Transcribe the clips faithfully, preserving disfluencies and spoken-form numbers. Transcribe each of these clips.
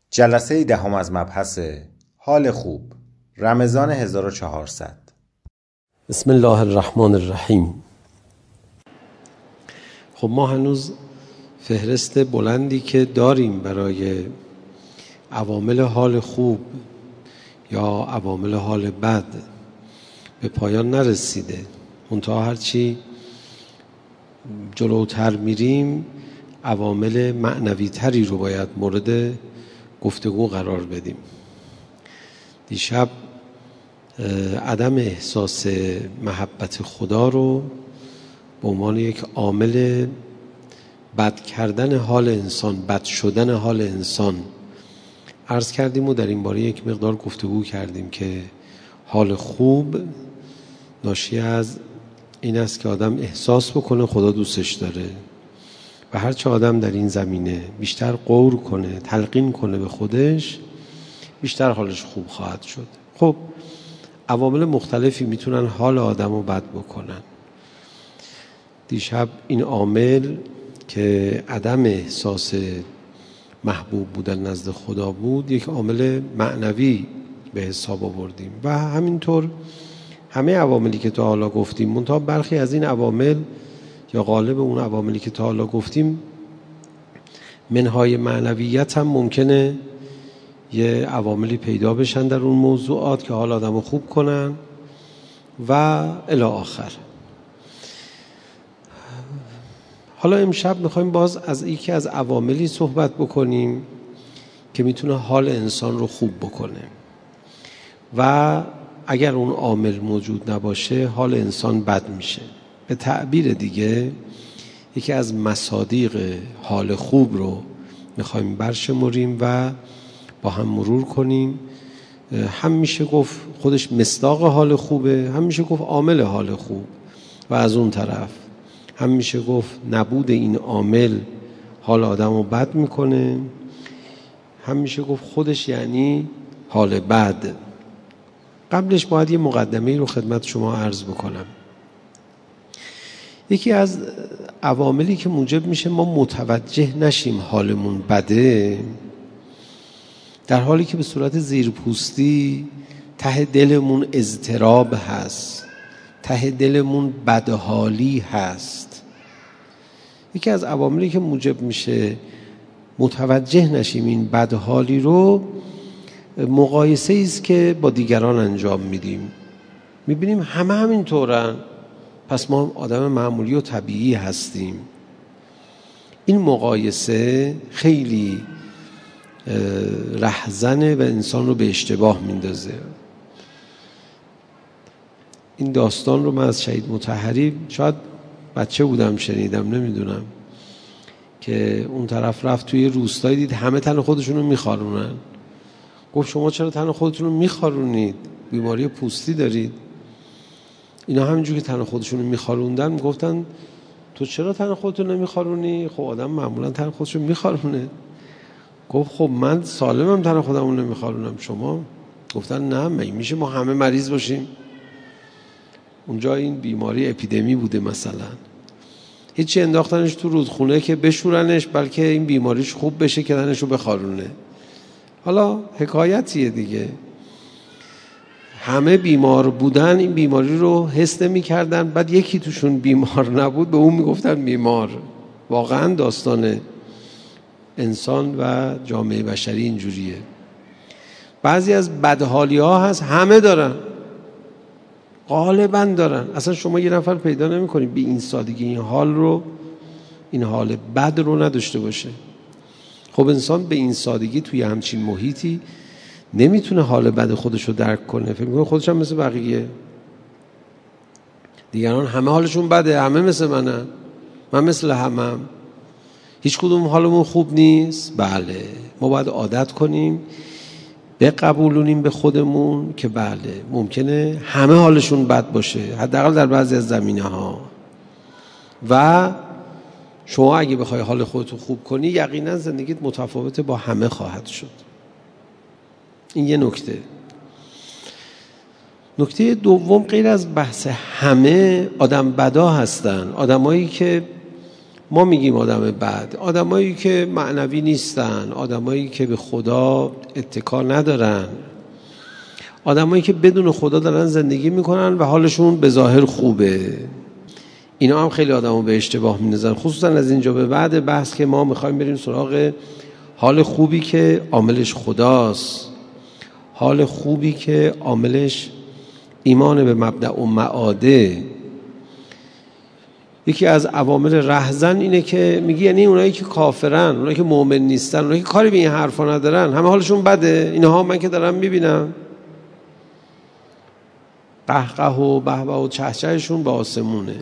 جلسه دهم از مبحث حال خوب رمضان هزار و چهارصد. بسم الله الرحمن الرحیم. خب ما هنوز فهرست بلندی که داریم برای عوامل حال خوب یا عوامل حال بد به پایان نرسیده. منتها هرچی جلوتر میریم عوامل معنوی تری رو باید مورد گفتگو قرار بدیم. دیشب عدم احساس محبت خدا رو به عنوان یک عامل بد کردن حال انسان، بد شدن حال انسان عرض کردیم و در این باره یک مقدار گفتگو کردیم که حال خوب ناشی از این است که آدم احساس بکنه خدا دوستش داره و هرچه آدم در این زمینه بیشتر غور کنه، تلقین کنه به خودش، بیشتر حالش خوب خواهد شد. خب عوامل مختلفی میتونن حال آدم رو بد بکنن. دیشب این عامل که عدم احساس محبوب بودن نزد خدا بود یک عامل معنوی به حساب آوردیم و همینطور همه عواملی که تا حالا گفتیم، منتها برخی از این عوامل یا غالب اون عواملی که تا حالا گفتیم منهای معنویت هم ممکنه یه عواملی پیدا بشن در اون موضوعات که حال آدم رو خوب کنن و الی آخر. حالا امشب میخوایم باز از یکی از عواملی صحبت بکنیم که میتونه حال انسان رو خوب بکنه و اگر اون عامل موجود نباشه حال انسان بد میشه. به تعبیر دیگه یکی از مصادیق حال خوب رو میخوایم برشمریم و با هم مرور کنیم. هم میشه گفت خودش مصداق حال خوبه، هم میشه گفت عامل حال خوب و از اون طرف هم میشه گفت نبود این عامل حال آدم رو بد میکنه، هم میشه گفت خودش یعنی حال بد. قبلش باید یه مقدمه‌ای رو خدمت شما عرض بکنم. یکی از عواملی که موجب میشه ما متوجه نشیم حالمون بده، در حالی که به صورت زیرپوستی ته دلمون اضطراب هست، ته دلمون بدحالی هست. یکی از عواملی که موجب میشه متوجه نشیم این بدحالی رو مقایسه ایست که با دیگران انجام میدیم. میبینیم همه همین طورن، پس ما آدم معمولی و طبیعی هستیم. این مقایسه خیلی رهزنه و انسان رو به اشتباه میندازه. این داستان رو من از شهید مطهری شاید بچه بودم شنیدم، نمیدونم، که اون طرف رفت توی روستایی دید همه تن خودشون رو میخارونن. گفت شما چرا تن خودتون رو میخارونید؟ بیماری پوستی دارید؟ اینا همینجور که تن خودشون رو میخاروندن میگفتن تو چرا تن خودتون نمیخارونی؟ خب آدم معمولا تن خودش رو میخارونه. گفت خب من سالمم تن خودمون نمیخارونم، شما؟ گفتن نه، مگه میشه ما همه مریض باشیم؟ اونجا این بیماری اپیدمی بوده مثلا، هیچی انداختنش تو رودخونه که بشورنش بلکه این بیماریش خوب بشه که تنش رو بخارونه. حالا حکایتیه دیگه. همه بیمار بودن، این بیماری رو حس نمی کردن، بعد یکی توشون بیمار نبود به اون میگفتن بیمار. واقعا داستان انسان و جامعه بشری اینجوریه. بعضی از بدحالی ها هست همه دارن، غالبا دارن. اصلا شما یه نفر پیدا نمی کنید به این سادگی این حال رو، این حال بد رو نداشته باشه. خب انسان به این سادگی توی همچین محیطی نمیتونه حال بد خودش رو درک کنه. فکر میکنه خودش هم مثل بقیه، دیگران همه حالشون بده، همه مثل منن، من مثل همم، هیچ کدوم حالمون خوب نیست. بله، ما باید عادت کنیم بقبولونیم به خودمون که بله ممکنه همه حالشون بد باشه، حداقل در بعضی از زمینه ها، و شما اگه بخوای حال خودتو خوب کنی یقینا زندگیت متفاوت با همه خواهد شد. این یه نکته. نکته دوم، غیر از بحث همه، آدم بدا هستن، آدمایی که ما میگیم آدم بد، آدمایی که معنوی نیستن، آدمایی که به خدا اتکا ندارن، آدمایی که بدون خدا دارن زندگی میکنن و حالشون به ظاهر خوبه. اینا هم خیلی آدمو به اشتباه میندازن، خصوصا از اینجا به بعد بحث که ما میخوایم بریم سراغ حال خوبی که عاملش خداست، حال خوبی که عاملش ایمان به مبدأ و معاده. یکی از عوامل رهزن اینه که میگی یعنی اونایی که کافرن، اونایی که مؤمن نیستن، اونایی که کاری به این حرفا ندارن همه حالشون بده. اینها من که دارم میبینم قهقه و بهبه و چهچهشون به آسمونه.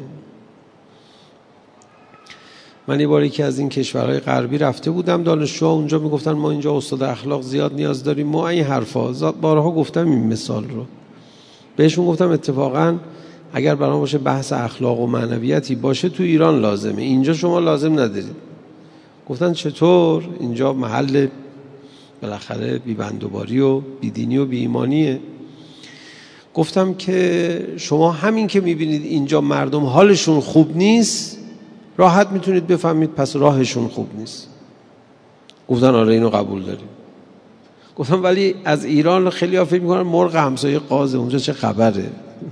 من یه باری که از این کشورهای غربی رفته بودم، دانشجوها اونجا میگفتن ما اینجا استاد اخلاق زیاد نیاز داریم، ما این حرفا بارها گفتم این مثال رو بهشون، گفتم اتفاقا اگر برام باشه بحث اخلاق و معنویتی باشه تو ایران لازمه، اینجا شما لازم ندارید. گفتن چطور؟ اینجا محل بالاخره بی‌بندوباری و بیدینی و بی‌ایمانیه. گفتم که شما همین که میبینید اینجا مردم حالشون خوب نیست راحت میتونید بفهمید پس راهشون خوب نیست. گفتن آره اینو قبول داریم. گفتم ولی از ایران خیلی ها فکر میکنن مرغ همسایه قازه، اونجا چه خبره.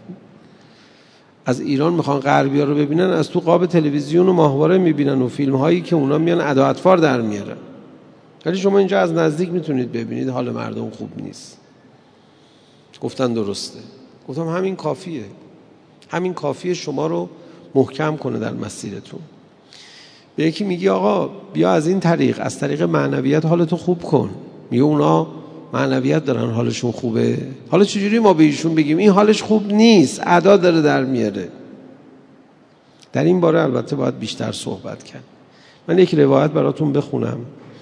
از ایران میخوان غربی ها رو ببینن، از تو قاب تلویزیون و ماهواره میبینن و فیلم هایی که اونا میان ادا اطفار در میارن. ولی شما اینجا از نزدیک میتونید ببینید حال مردم خوب نیست. گفتن درسته. گفتم همین کافیه، همین کافیه شما رو محکم کنه در مسیرتون. به یکی میگی آقا بیا از این طریق، از طریق معنویت حالتو خوب کن، میگه اونا معنویت دارن حالشون خوبه، حالا چجوری ما به ایشون بگیم این حالش خوب نیست، ادا داره در میاره؟ در این باره البته باید بیشتر صحبت کرد. من یک روایت براتون بخونم.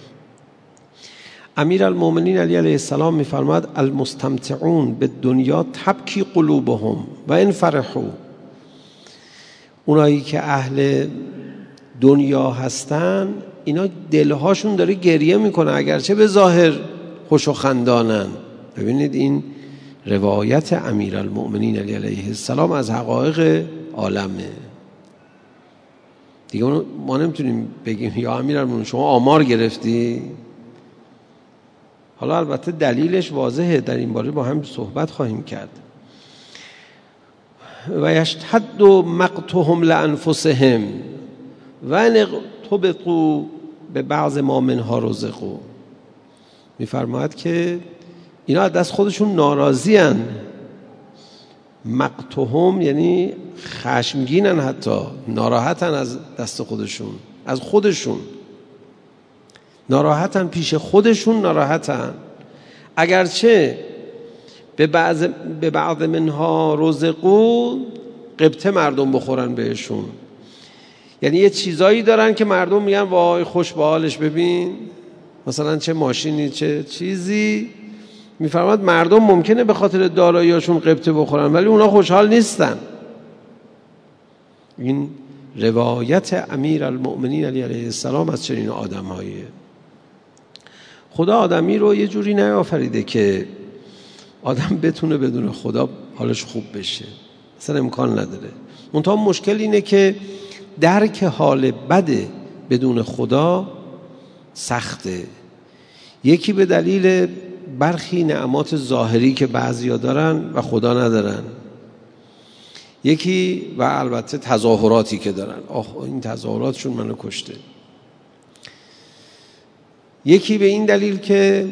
امیرالمومنین علی علیه السلام میفرماد المستمتعون به دنیا تبکی قلوبهم و ان فرحوا. اونایی که اهل دنیا هستن اینا دلهاشون داره گریه میکنه اگرچه به ظاهر خوش و خندانن. ببینید این روایت امیرالمؤمنین علی علیه السلام از حقایق عالمه دیگه. ما نمیتونیم بگیم یا امیرالمؤمنین شما آمار گرفتی. حالا البته دلیلش واضحه، در این باره با هم صحبت خواهیم کرد. و یشتد مقتهم لانفسهم و ان طبقوا به بعض ما منها رزقوا. میفرماید که اینا از دست خودشون ناراضی ان. مقتهم یعنی خشمگینن، حتی ناراحتن از دست خودشون، از خودشون ناراحتن، پیش خودشون ناراحتن، اگرچه به بعض به بعض منها رزقوا قبطه مردم بخورن بهشون. یعنی یه چیزایی دارن که مردم میگن وای خوش به حالش، ببین مثلا چه ماشینی چه چیزی. میفرماد مردم ممکنه به خاطر داراییاشون قبطه بخورن ولی اونا خوشحال نیستن. این روایت امیرالمؤمنین علی علیه السلام از چنین آدم‌هاییه. خدا آدمی رو یه جوری نیافریده که آدم بتونه بدون خدا حالش خوب بشه، اصلا امکان نداره. منتها مشکل اینه که درک حال بد بدون خدا سخته. یکی به دلیل برخی نعمات ظاهری که بعضیا دارن و خدا ندارن، یکی و البته تظاهراتی که دارن، آخ این تظاهراتشون منو کشته. یکی به این دلیل که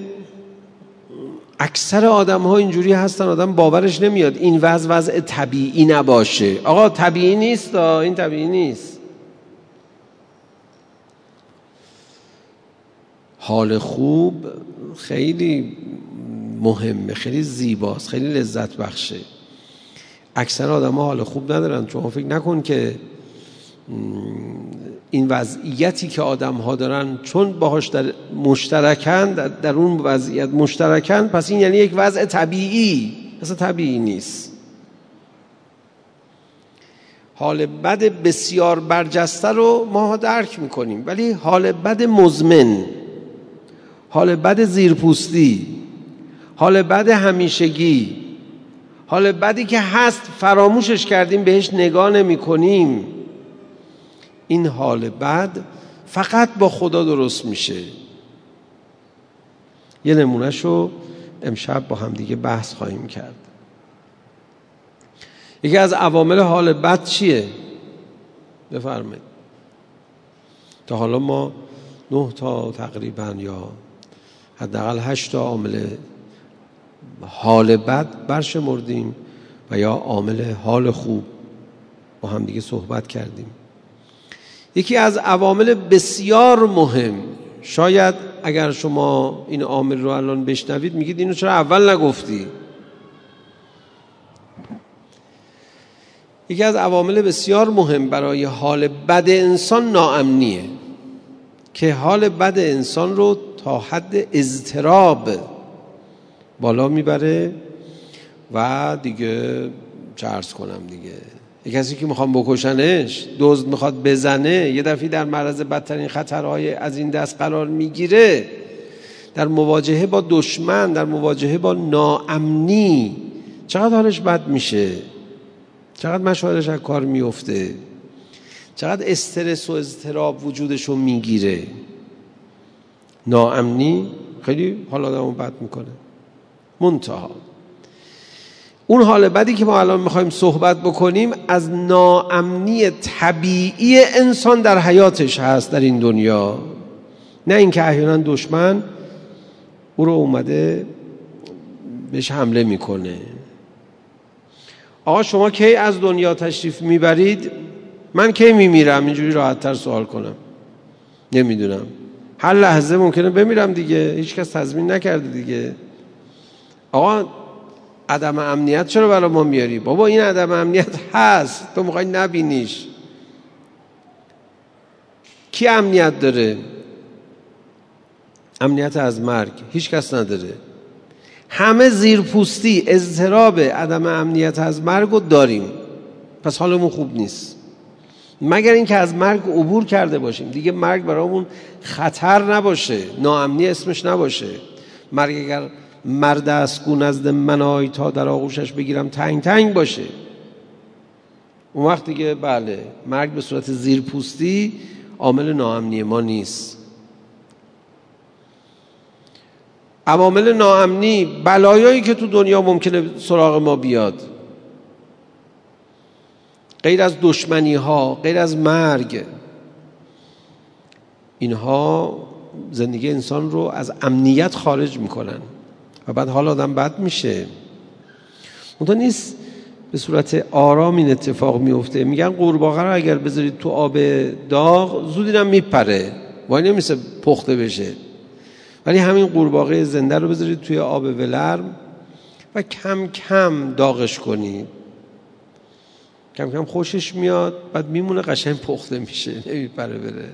اکثر آدم ها اینجوری هستن آدم باورش نمیاد این وضع وضع طبیعی نباشه. آقا طبیعی نیست، این طبیعی نیست. حال خوب خیلی مهمه، خیلی زیباست، خیلی لذت بخشه. اکثر آدم ها حال خوب ندارن. چون فکر نکن که این وضعیتی که آدم ها دارن چون باهاش در مشترکن، در, در اون وضعیت مشترکن، پس این یعنی یک وضع طبیعی. اصلا طبیعی نیست. حال بد بسیار برجسته رو ما درک میکنیم، ولی حال بد مزمن، حال بد زیرپوستی، حال بد همیشگی، حال بدی که هست فراموشش کردیم، بهش نگاه نمی کنیم، این حال بد فقط با خدا درست میشه. یه نمونهشو امشب با هم دیگه بحث خواهیم کرد. یکی از عوامل حال بد چیه؟ بفرمایید. تا حالا ما نه تا تقریبا یا حداقل هشت تا عامل حال بد برشمردیم و یا عامل حال خوب با هم دیگه صحبت کردیم. یکی از عوامل بسیار مهم، شاید اگر شما این عامل رو الان بشنوید میگید اینو چرا اول نگفتی؟ یکی از عوامل بسیار مهم برای حال بد انسان ناامنیه که حال بد انسان رو تا حد اضطراب بالا میبره و دیگه چه عرض کنم دیگه، یه کسی که میخوام بکشنش، دزد میخواد بزنه، یه دفعه در معرض بدترین خطرهای از این دست قرار میگیره، در مواجهه با دشمن، در مواجهه با ناامنی، چقدر حالش بد میشه، چقدر مشاعرش از کار میفته، چقدر استرس و اضطراب وجودش رو میگیره. ناامنی خیلی حال آدم رو بد میکنه. منتها اون حال بدی که ما الان میخوایم صحبت بکنیم از ناامنی طبیعی انسان در حیاتش هست در این دنیا، نه اینکه احیانا دشمن او رو اومده بهش حمله میکنه. آقا شما کی از دنیا تشریف میبرید؟ من کی میمیرم؟ اینجوری راحت تر سوال کنم. نمیدونم، هر لحظه ممکنه بمیرم دیگه، هیچ کس تضمین نکرده دیگه. آقا عدم امنیت چرا برای ما میاری؟ بابا این عدم امنیت هست، تو میخوای نبینیش. کی امنیت داره؟ امنیت از مرگ هیچ کس نداره. همه زیرپوستی اضطراب عدم امنیت از مرگ رو داریم، پس حالمون خوب نیست، مگر اینکه از مرگ عبور کرده باشیم دیگه. مرگ برامون خطر نباشه، ناامنی اسمش نباشه. مرگ اگر مرد است گو نزد من آی تا در آغوشش بگیرم تنگ تنگ باشه، اون وقت دیگه بله، مرگ به صورت زیرپوستی عامل ناامنی ما نیست. عوامل ناامنی، بلایایی که تو دنیا ممکنه سراغ ما بیاد، غیر از دشمنی ها، غیر از مرگ، اینها زندگی انسان رو از امنیت خارج میکنن و بعد حال آدم بد میشه. اونطور نیست به صورت آرام این اتفاق میفته. میگن قورباغه رو اگر بذارید تو آب داغ زودی هم میپره، وای نمیشه پخته بشه، ولی همین قورباغه زنده رو بذارید توی آب ولرم و کم کم داغش کنید، کم کم خوشش میاد، بعد میمونه قشنگ پخته میشه، نمیپره بره.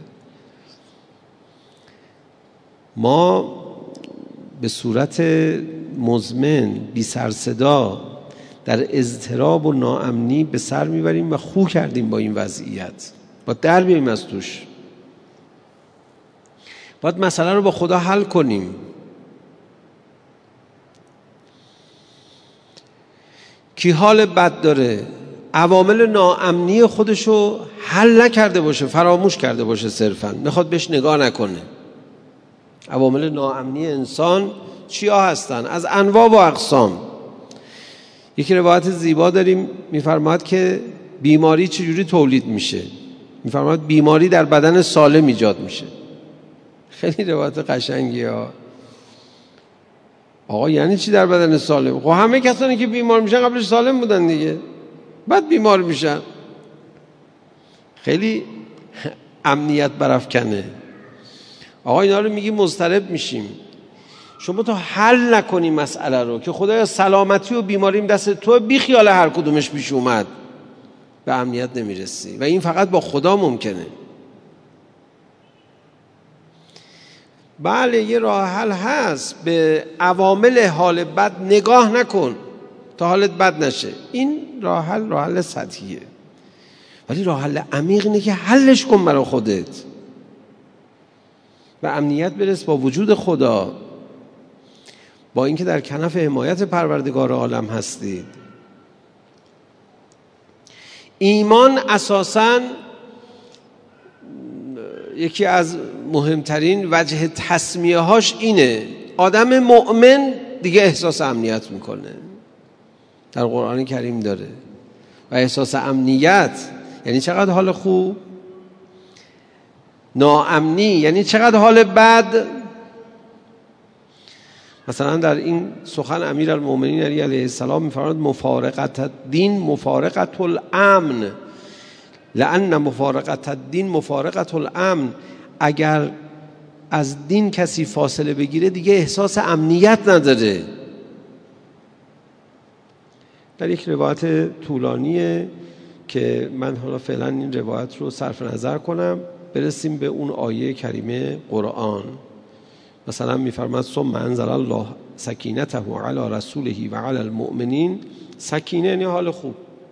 ما به صورت مزمن بی سر صدا در اضطراب و ناامنی به سر میبریم و خو کردیم با این وضعیت. باید در بیاییم از توش، باید مسئله رو با خدا حل کنیم. کی حال بد داره؟ عوامل ناامنی خودشو حل نکرده باشه، فراموش کرده باشه، صرفاً میخواد بهش نگاه نکنه. عوامل ناامنی انسان چیا هستن؟ از انواع و اقسام. یکی روایت زیبا داریم میفرماد که بیماری چجوری تولید میشه. میفرماد بیماری در بدن سالم ایجاد میشه. خیلی روایت قشنگی ها. آقا یعنی چی در بدن سالم؟ خب همه کسانی که بیمار میشن قبلش سالم بودن دیگه، بعد بیمار میشن. خیلی امنیت برافکنه. آقا اینا رو میگی مضطرب میشیم. شما تا حل نکنی مسئله رو که خدایا سلامتی و بیماریم دست تو، بی خیال هر کدومش پیش اومد، به امنیت نمیرسی و این فقط با خدا ممکنه. بله یه راه حل هست، به عوامل حال بد نگاه نکن تا حالت بد نشه. این راه حل راه حل سطحیه، ولی راه حل عمیق اینه که حلش کن برای خودت، به امنیت برس با وجود خدا، با اینکه در کنف حمایت پروردگار عالم هستید. ایمان اساساً یکی از مهمترین وجه تسمیه هاش اینه، آدم مؤمن دیگه احساس امنیت میکنه، در قرآن کریم داره. و احساس امنیت یعنی چقدر حال خوب، ناامنی یعنی چقدر حال بد. مثلا در این سخن امیرالمومنین علی علیه السلام میفرماید مفارقت الدین مفارقت الامن، لأن مفارقت الدین مفارقت الامن. اگر از دین کسی فاصله بگیره دیگه احساس امنیت نداره. در یک روایت طولانیه که من حالا فعلا این روایت رو صرف نظر کنم، برسیم به اون آیه کریمه قرآن. مثلا میفرماد ثم انزل الله سکینته علی رسوله و علی المؤمنین. سکینه یعنی حال خوب،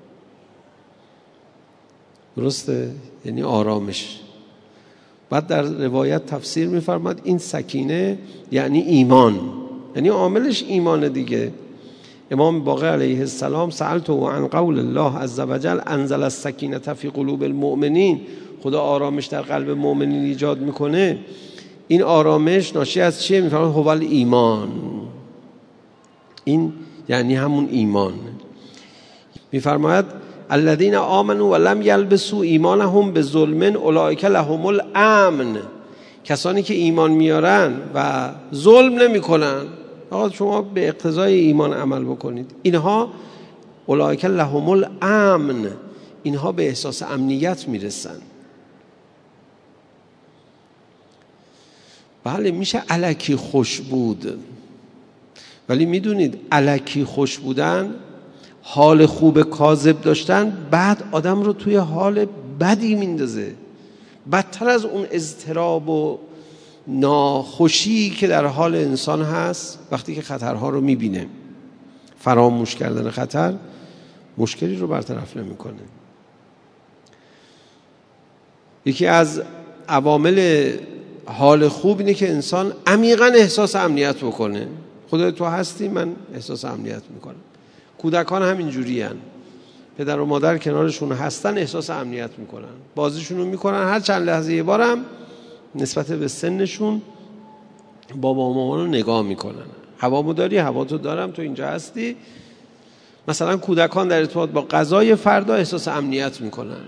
درسته؟ یعنی آرامش. بعد در روایت تفسیر میفرماد این سکینه یعنی ایمان، یعنی عاملش ایمان دیگه. امام باقر علیه السلام سألته عن قول الله عز وجل انزل السکینه فی قلوب المؤمنین، خدا آرامش در قلب مؤمنین ایجاد میکنه. این آرامش ناشی از چیه؟ میفرماد هو الایمان، این یعنی همون ایمان. میفرماید الذین آمنوا ولم یلبسوا ایمانهم بظلم اولئک لهم الامن. کسانی که ایمان میارن و ظلم نمیکنن، آقا شما به اقتضای ایمان عمل بکنید، اینها اولئک لهم الامن، اینها به احساس امنیت میرسن. بله میشه الکی خوش بود، ولی میدونید الکی خوش بودن، حال خوب کاذب داشتن، بعد آدم رو توی حال بدی میندازه، بدتر از اون اضطراب و ناخوشی که در حال انسان هست وقتی که خطرها رو میبینه. فراموش کردن خطر مشکلی رو برطرف نمیکنه. یکی از عوامل حال خوب اینه که انسان عمیقاً احساس امنیت بکنه. خدای تو هستی، من احساس امنیت میکنم. کودکان همین جوری هن. پدر و مادر کنارشون هستن احساس امنیت میکنن، بازیشون رو میکنن، هر چند لحظه یه بارم نسبت به سنشون بابا و مامان رو نگاه میکنن. هوامو داری؟ هوا تو دارم، تو اینجا هستی. مثلا کودکان در ارتباط با غذای فردا احساس امنیت میکنن،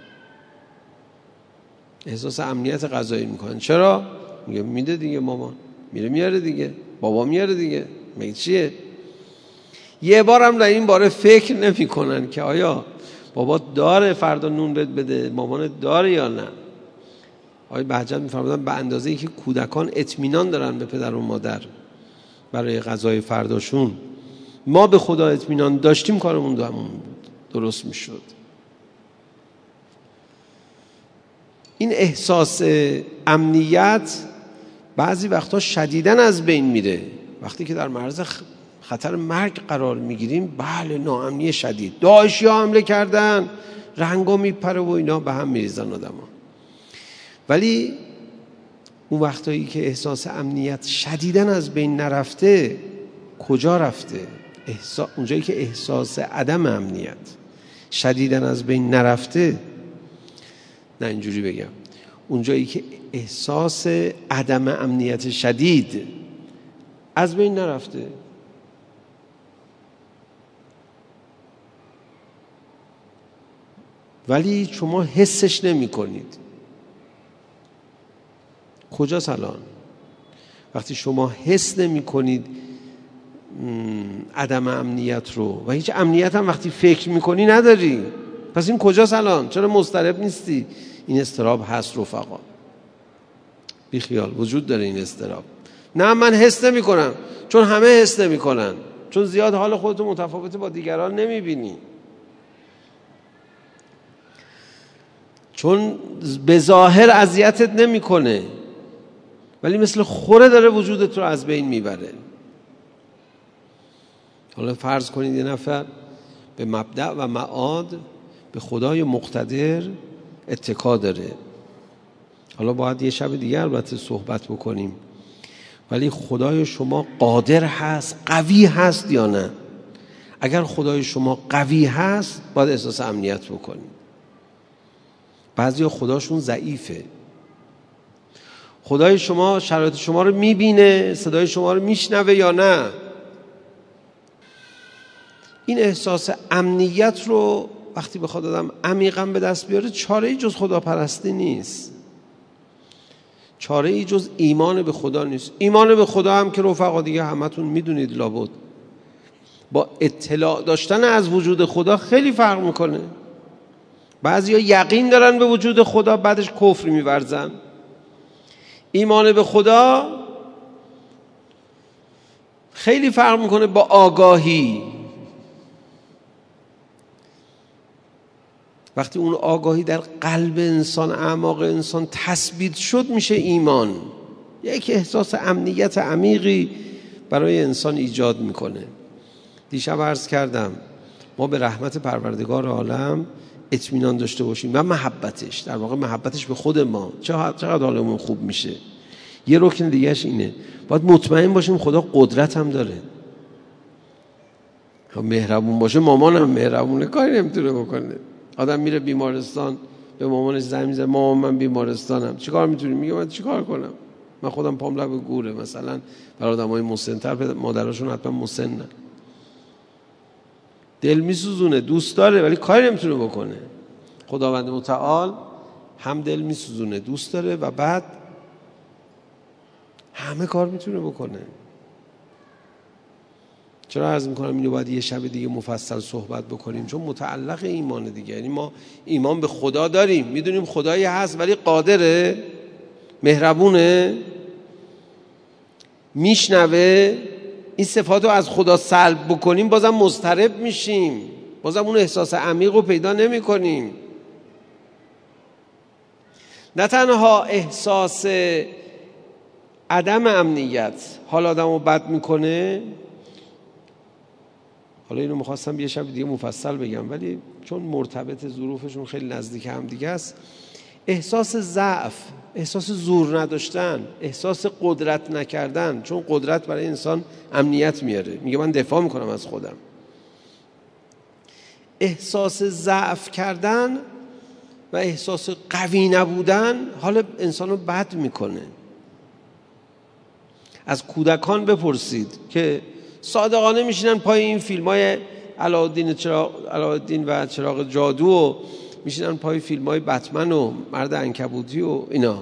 احساس امنیت غذایی میکنن. چرا؟ میگه میده دیگه، مامان میره میاره دیگه، بابا میاره دیگه، میگه چیه؟ یه بارم در این باره فکر نمی کنن که آیا بابا داره فردا نون بهت بده، مامان داره یا نه. آقای بهجت میفرمودن به اندازه ای که کودکان اطمینان دارن به پدر و مادر برای غذای فرداشون، ما به خدا اطمینان داشتیم، کارمون دومون بود، درست میشد. این احساس امنیت بعضی وقتا شدیداً از بین میره. وقتی که در معرض خطر مرگ قرار میگیریم، بله ناامنی شدید، داعشی ها حمله کردن، رنگا میپره و اینا، به هم میریزن آدم ها. ولی اون وقتایی که احساس امنیت شدیداً از بین نرفته، کجا رفته؟ احساس... اونجایی که احساس عدم امنیت شدیداً از بین نرفته، نه اینجوری بگم، اونجایی که احساس عدم امنیت شدید از بین نرفته، ولی شما حسش نمی کنید. کجاست الان؟ وقتی شما حس نمی کنید عدم امنیت رو، و هیچ امنیت هم وقتی فکر می کنی نداری، پس این کجاست الان؟ چرا مضطرب نیستی؟ این اضطراب هست رفقا، بی خیال وجود داره این اضطراب. نه من حس نمی کنم، چون همه حس نمی کنن، چون زیاد حال خودتو متفاوت با دیگران نمی بینی، چون به ظاهر اذیتت نمی کنه ولی مثل خوره داره وجودت رو از بین میبره. حالا فرض کنید یه نفر به مبدأ و معاد به خدای مقتدر اتکا داره. حالا باید یه شب دیگه البته صحبت بکنیم، ولی خدای شما قادر هست، قوی هست یا نه؟ اگر خدای شما قوی هست باید احساس امنیت بکنید. بعضیا خداشون ضعیفه، خدای شما شرایط شما رو میبینه، صدای شما رو میشنوه یا نه؟ این احساس امنیت رو وقتی بخواد آدم عمیقاً به دست بیاره، چاره‌ای جز خداپرستی نیست، چاره‌ای جز ایمان به خدا نیست. ایمان به خدا هم که رفقا دیگه همتون میدونید لابد با اطلاع داشتن از وجود خدا خیلی فرق میکنه. بعضیا یقین دارن به وجود خدا، بعدش کفر میورزن. ایمان به خدا خیلی فرق میکنه با آگاهی. وقتی اون آگاهی در قلب انسان، اعماق انسان تثبیت شد، میشه ایمان. یک احساس امنیت عمیقی برای انسان ایجاد میکنه. دیشب عرض کردم ما به رحمت پروردگار عالم اطمینان داشته باشیم و محبتش، در واقع محبتش به خود ما، چقدر حالمون خوب میشه. یه رکن دیگهش اینه، باید مطمئن باشیم خدا قدرت هم داره. مهربون باشه، مامانم مهربونه، کاری نمیتونه بکنه. آدم میره بیمارستان به مامانش زنگ میزنه، مامان من بیمارستانم، چیکار میتونی؟ میگه من چیکار کنم، من خودم پام لب گوره. مثلا برای آدمای مسن‌تر مادراشون حتما مسنن، دل میسوزونه، دوست داره ولی کاری نمیتونه بکنه. خداوند متعال هم دل میسوزونه، دوست داره و بعد همه کار میتونه بکنه. چرا عرض میکنم اینو باید یه شب دیگه مفصل صحبت بکنیم؟ چون متعلق ایمان دیگه. یعنی ما ایمان به خدا داریم، میدونیم خدایی هست ولی قادره، مهربونه، میشنوه. این صفات رو از خدا سلب بکنیم بازم مضطرب میشیم، بازم اون احساس عمیق رو پیدا نمی کنیم. نه تنها احساس عدم امنیت حال آدم رو بد میکنه، حالا اینو میخواستم یه شب دیگه مفصل بگم ولی چون مرتبط ظروفشون خیلی نزدیک هم دیگه است، احساس ضعف، احساس زور نداشتن، احساس قدرت نکردن. چون قدرت برای انسان امنیت میاره، میگه من دفاع میکنم از خودم. احساس ضعف کردن و احساس قوی نبودن حال انسان رو بد میکنه. از کودکان بپرسید که صادقانه میشینن پای این فیلم های علاءالدین چراغ علاءالدین و چراغ جادو و میشینن پای فیلم های بتمن و مرد عنکبوتی و اینا.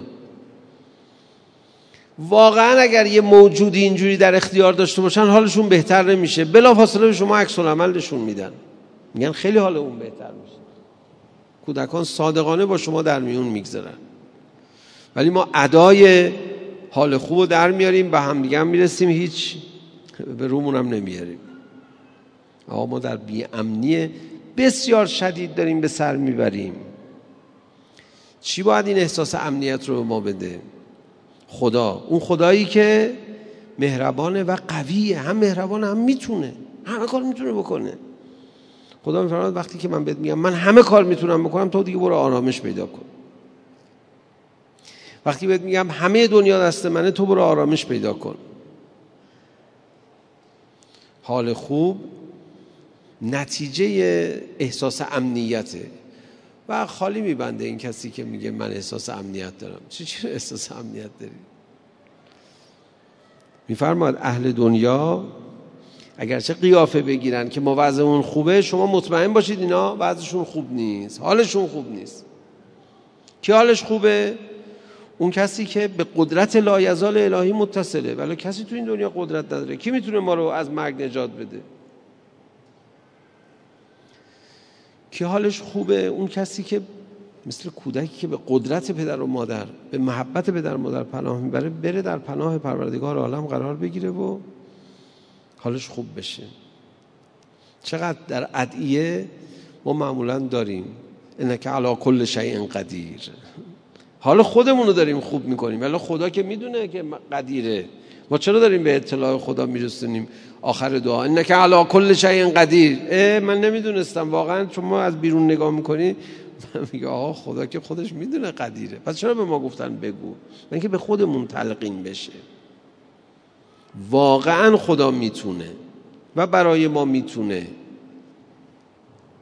واقعا اگر یه موجودی اینجوری در اختیار داشته باشن حالشون بهتر نمیشه؟ بلافاصله به شما عکس العمل نشون میدن، میگن خیلی حال اون بهتر میشه. کودکان صادقانه با شما در میون میگذارن، ولی ما ادای حال خوب رو در میاریم، به هم دیگه هم میرسیم، هیچ به رومون هم نمیاریم. آقا ما در بی‌امنی بسیار شدید داریم به سر میبریم. چی باید این احساس امنیت رو به ما بده؟ خدا، اون خدایی که مهربانه و قویه، هم مهربانه هم میتونه، همه کار میتونه بکنه. خدا میفرماید وقتی که من بهت میگم من همه کار میتونم بکنم، تو دیگه برو آرامش پیدا کن. وقتی بهت میگم همه دنیا دست منه، تو برو آرامش پیدا کن. حال خوب نتیجه احساس امنیته و خالی میبنده این کسی که میگه من احساس امنیت دارم. چی چی احساس امنیت داری؟ میفرماد اهل دنیا اگرچه قیافه بگیرن که ما وضعمون خوبه، شما مطمئن باشید اینا وضعشون خوب نیست، حالشون خوب نیست. کی حالش خوبه؟ اون کسی که به قدرت لایزال الهی متصله. ولی کسی تو این دنیا قدرت نداره. کی میتونه ما رو از مرگ نجات بده؟ کی حالش خوبه؟ اون کسی که مثل کودکی که به قدرت پدر و مادر، به محبت پدر و مادر پناه میبره، بره در پناه پروردگار عالم قرار بگیره و حالش خوب بشه. چقدر در ادعیه ما معمولا داریم انک علی کل شیء قدیر، حالا خودمون رو داریم خوب میکنیم ولی خدا که میدونه که قدیره. ما چرا داریم به اطلاع خدا میرسونیم آخر دعا انک علی کل شیء قدیر؟ من نمیدونستم واقعا. چون ما از بیرون نگاه میکنیم میگه آقا خدا که خودش میدونه قدیره، پس چرا به ما گفتن بگو؟ من که به خودمون تلقین بشه. واقعا خدا میتونه و برای ما میتونه.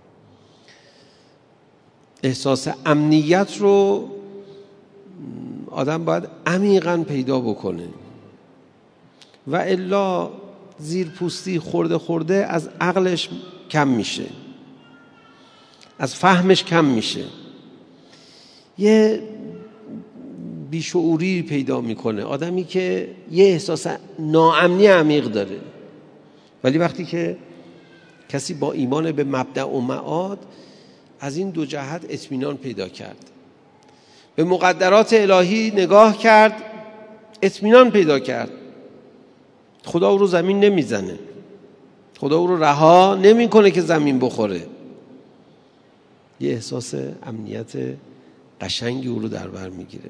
احساس امنیت رو آدم باید عمیقاً پیدا بکنه و الا زیر پوستی خورده خورده از عقلش کم میشه، از فهمش کم میشه، یه بیشعوری پیدا میکنه. آدمی که یه احساس ناامنی عمیق داره، ولی وقتی که کسی با ایمان به مبدأ و معاد از این دو جهت اطمینان پیدا کرد، به مقدرات الهی نگاه کرد، اطمینان پیدا کرد، خدا او رو زمین نمیزنه، خدا او رو رها نمیکنه که زمین بخوره، یه احساس امنیت قشنگی او رو در بر میگیره.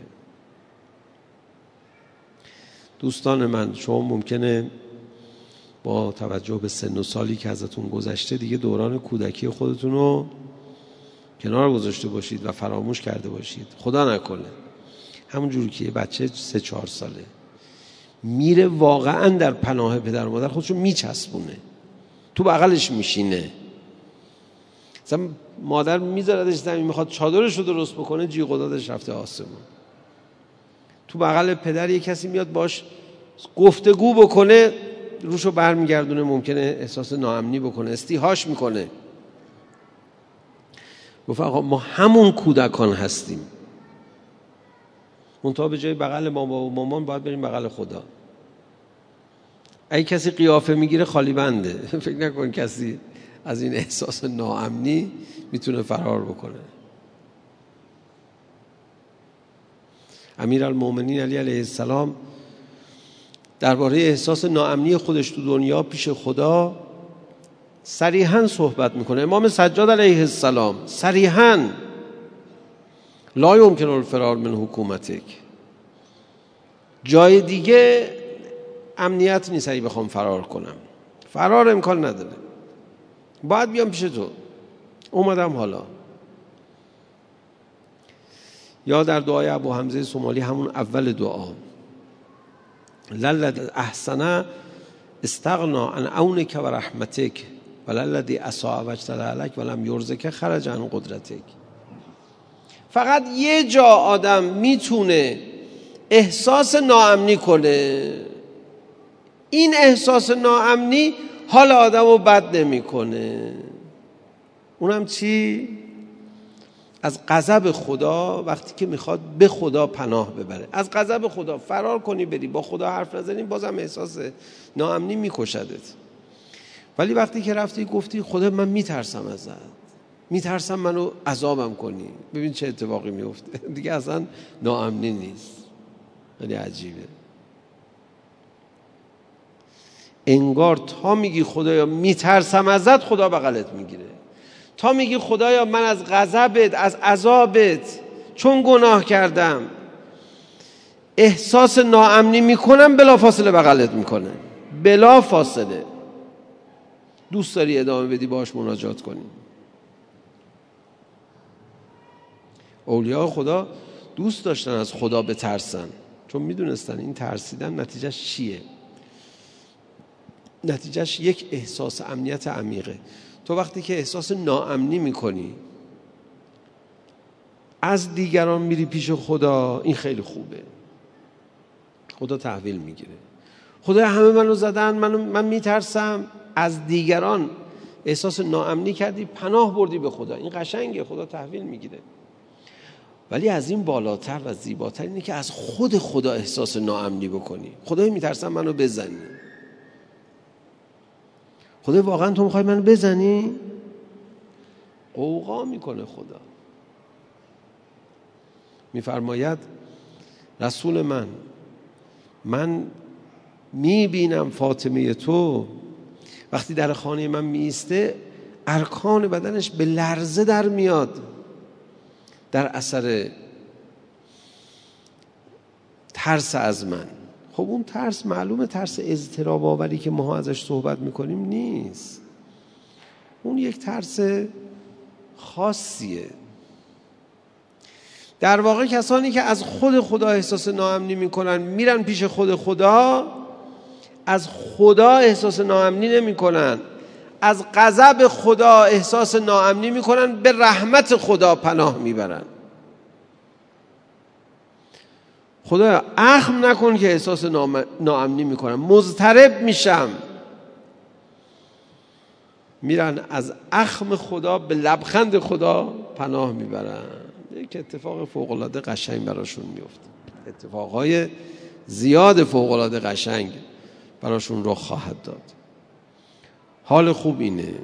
دوستان من، شما ممکنه با توجه به سن و سالی که ازتون گذشته دیگه دوران کودکی خودتون رو کنار گذاشته باشید و فراموش کرده باشید. خدا نکنه. همون جوری که یه بچه سه چهار ساله میره واقعا در پناه پدر و مادر خودشو میچسبونه، تو بغلش میشینه، مثلا مادر میذاردش زمین، میخواد چادرش رو درست بکنه، جیغ و دادش رفته آسمون. تو بغل پدر یه کسی میاد باش گفتگو بکنه، روشو برمیگردونه، ممکنه احساس ناامنی بکنه، استیهاش میکنه. گفت آقا ما همون کودکان هستیم، منتها به جای بغل مامان و مامان باید بریم بغل خدا. اگه کسی قیافه میگیره خالی بنده. فکر نکن کسی از این احساس ناامنی میتونه فرار بکنه. امیرالمومنین علی علیه السلام درباره احساس ناامنی خودش تو دنیا پیش خدا صریحاً صحبت میکنه. امام سجاد علیه السلام صریحاً لا یمکن الفرار من حکومتک، جای دیگه امنیت نیست اگه بخوام فرار کنم، فرار امکان نداره، باید بیام پیش تو، اومدم حالا. یا در دعای ابو حمزه سومالی همون اول دعا، للذی احسن استغنا عن عونک و رحمتک وللذی اساء واجترأ علیک ولم یرزق خرج عن قدرتک. فقط یه جا آدم میتونه احساس ناامنی کنه، این احساس ناامنی حال آدم رو بد نمیکنه. اونم چی؟ از غضب خدا. وقتی که میخواد به خدا پناه ببره، از غضب خدا فرار کنی بری با خدا حرف نزنی، بازم احساس ناامنی میکشدت. ولی وقتی که رفتی گفتی خدا من میترسم ازت، میترسم منو عذابم کنی، ببین چه اتفاقی میفته. دیگه اصلا ناامنی نیست. خیلی عجیبه. انگار تا میگی خدایا میترسم ازت، خدا بغلت میگیره. تا میگی خدایا من از غضبت، از عذابت، چون گناه کردم احساس ناامنی میکنم، بلا فاصله بغلت میکنه، بلا فاصله. دوست داری ادامه بدی باهاش مناجات کنی. اولیاء خدا دوست داشتن از خدا بترسن، چون میدونستن این ترسیدن نتیجهش چیه؟ نتیجهش یک احساس امنیت عمیقه. تو وقتی که احساس ناامنی میکنی از دیگران میری پیش خدا، این خیلی خوبه. خدا تحویل میگیره. خدا همه منو زدن، من من میترسم، از دیگران احساس ناامنی کردی، پناه بردی به خدا، این قشنگه، خدا تحویل میگیره. ولی از این بالاتر و زیباتر اینه که از خود خدا احساس ناامنی بکنی. خدای میترسم منو بزنی. خدا واقعا تو میخوای منو بزنی؟ قوقا میکنه خدا. میفرماید رسول من، من میبینم فاطمه تو وقتی در خانه من میسته ارکان بدنش به لرزه در میاد در اثر ترس از من. خب اون ترس معلومه ترس اضطراب آوری که ما ازش صحبت میکنیم نیست، اون یک ترس خاصیه. در واقع کسانی که از خود خدا احساس ناامنی میکنن میرن پیش خود خدا، از خدا احساس ناامنی نمیکنن، از غضب خدا احساس ناامنی میکنن، به رحمت خدا پناه میبرن. خدا اخم نکن که احساس ناامنی میکنم، مضطرب میشم. میرن از اخم خدا به لبخند خدا پناه میبرن. یک اتفاق فوق‌العاده قشنگ براشون میفته. اتفاقهای زیاد فوق‌العاده قشنگ براشون رخ خواهد داد. حال خوب اینه.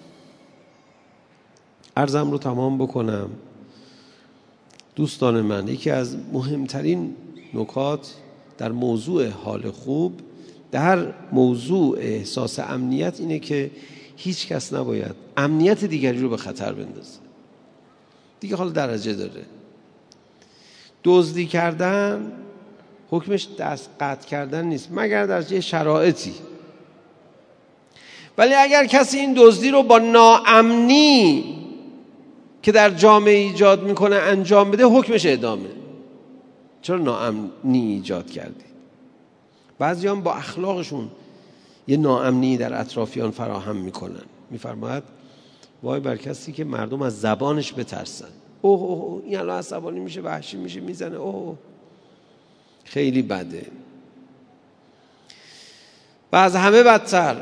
عرضم رو تمام بکنم. دوستان من، یکی از مهمترین نکات در موضوع حال خوب، در موضوع احساس امنیت اینه که هیچ کس نباید امنیت دیگری رو به خطر بندازه. دیگه حال درجه داره. دزدی کردن حکمش دست قطع کردن نیست مگر در چه شرایطی. ولی اگر کسی این دزدی رو با ناامنی که در جامعه ایجاد میکنه انجام بده، حکمش اعدامه. چرا ناامنی ایجاد کردی؟ بعضی هم با اخلاقشون یه ناامنی در اطرافیان فراهم میکنن. میفرماید وای بر کسی که مردم از زبانش بترسن. اوه اوه اوه این الان عصبانی میشه، وحشی میشه، میزنه، اوه خیلی بده. و از همه بدتر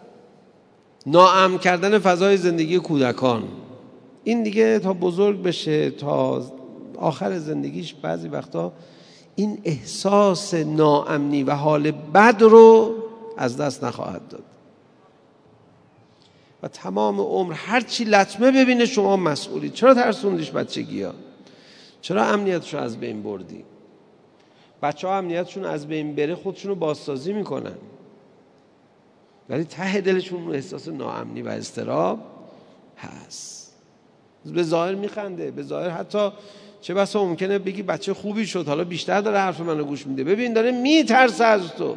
ناامن کردن فضای زندگی کودکان. این دیگه تا بزرگ بشه، تا آخر زندگیش، بعضی وقتا این احساس ناامنی و حال بد رو از دست نخواهد داد و تمام عمر هر چی لطمه ببینه شما مسئولی. چرا ترسوندیش بچگی ها؟ چرا امنیتشو از بین بردی؟ بچه ها امنیتشون از بین بره خودشونو بازسازی میکنن، ولی ته دلشون احساس ناامنی و اضطراب هست. به ظاهر میخنده، به ظاهر حتی چه بسا ممکنه بگی بچه خوبی شد، حالا بیشتر داره حرف منو گوش میده، ببین داره میترسه از تو.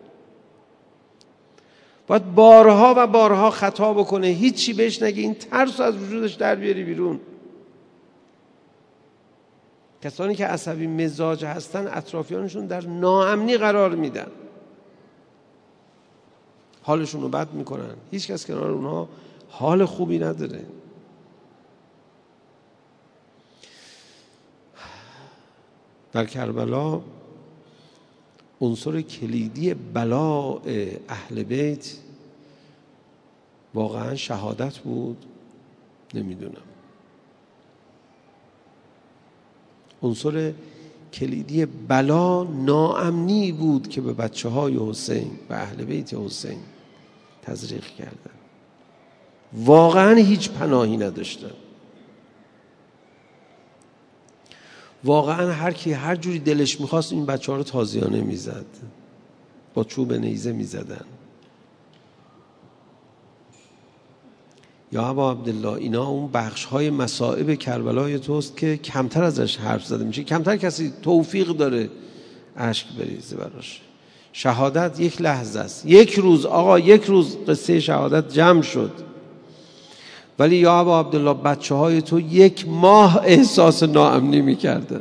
باید بارها و بارها خطا بکنه، هیچی بهش نگه، این ترس از وجودش در بیاری بیرون. کسانی که عصبی مزاج هستن اطرافیانشون در ناامنی قرار میدن، حالشون رو بد میکنن. هیچ کس کنار اونها حال خوبی نداره. در کربلا عنصر کلیدی بلاء اهل بیت واقعا شهادت بود؟ نمیدونم. عنصر کلیدی بلا ناامنی بود که به بچه های حسین و اهل بیت حسین تزریق کردن. واقعا هیچ پناهی نداشتن. واقعا هر کی هر جوری دلش میخواست این بچه ها رو تازیانه میزد، با چوب نیزه میزدن. یا ابا عبدالله، اینا اون بخش های مصائب کربلای توست که کمتر ازش حرف زده میشه، کمتر کسی توفیق داره اشک بریزه براش. شهادت یک لحظه است، یک روز. آقا یک روز قصه شهادت جمع شد، ولی یا ابا عبدالله بچه های تو یک ماه احساس ناامنی میکردن.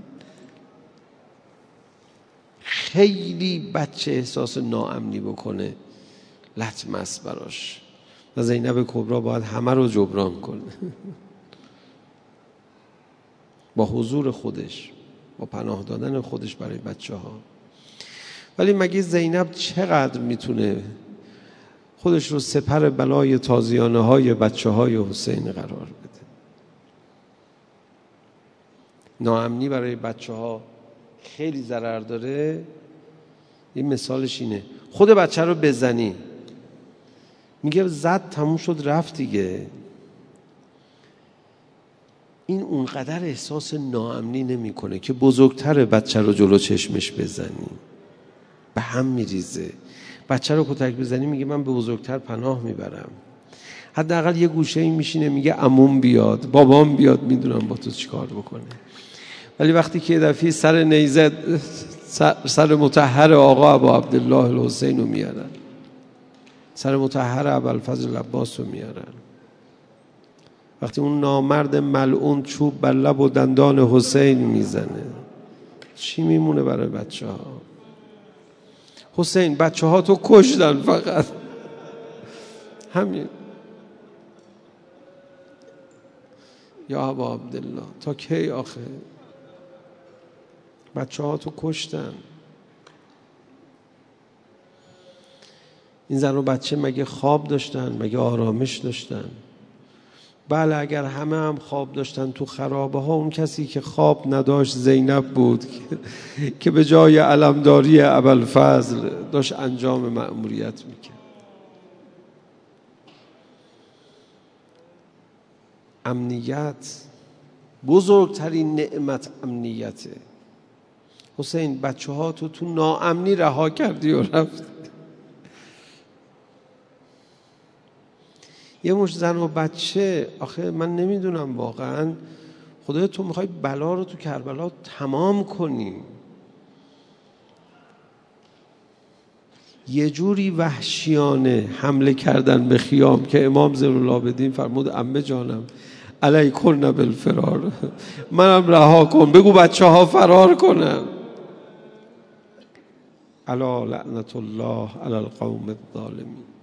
خیلی بچه احساس ناامنی بکنه لطمه است براش و زینب کبرا باید همه رو جبران کنه با حضور خودش، با پناه دادن خودش برای بچه ها. ولی مگه زینب چقدر میتونه خودش رو سپر بلای تازیانه های بچه های حسین قرار بده؟ ناامنی برای بچه ها خیلی ضرر داره. این مثالش اینه، خود بچه رو بزنی، میگه زد تموم شد رفت دیگه. این اونقدر احساس ناامنی نمیکنه که بزرگتر بچه رو جلو چشمش بزنی، به هم میریزه. بچه رو کتک بزنی میگه من به بزرگتر پناه میبرم. حداقل یه گوشه این میشینه میگه عموم بیاد، بابام بیاد، میدونم با تو چیکار بکنه. ولی وقتی که دفعه سر نیزه سر مطهر آقا ابا عبدالله الحسین رو میارن، سر مطهر ابوالفضل عباس رو میارن، وقتی اون نامرد ملعون چوب بر لب و دندان حسین میزنه، چی میمونه برای بچه ها؟ حسین بچه ها تو کشتن، فقط همین. یا ابا عبدالله تا کی آخه؟ بچه ها تو کشتن. این زن و بچه مگه خواب داشتن؟ مگه آرامش داشتن؟ بله اگر همه هم خواب داشتن تو خرابه ها، اون کسی که خواب نداشت زینب بود که به جای علمداری ابوالفضل داشت انجام مأموریت میکرد. امنیت بزرگترین نعمت امنیته. حسین بچه ها تو تو ناامنی رها کردی و رفت. یه مش زن و بچه، آخه من نمیدونم واقعا خدای تو میخوای بلا رو تو کربلا تمام کنی. یه جوری وحشیانه حمله کردن به خیام که امام زین‌العابدین فرمود عمه جانم علیکن بالفرار، منم رها کن، بگو بچه ها فرار کنن. الا لعنت الله علی القوم الظالمین.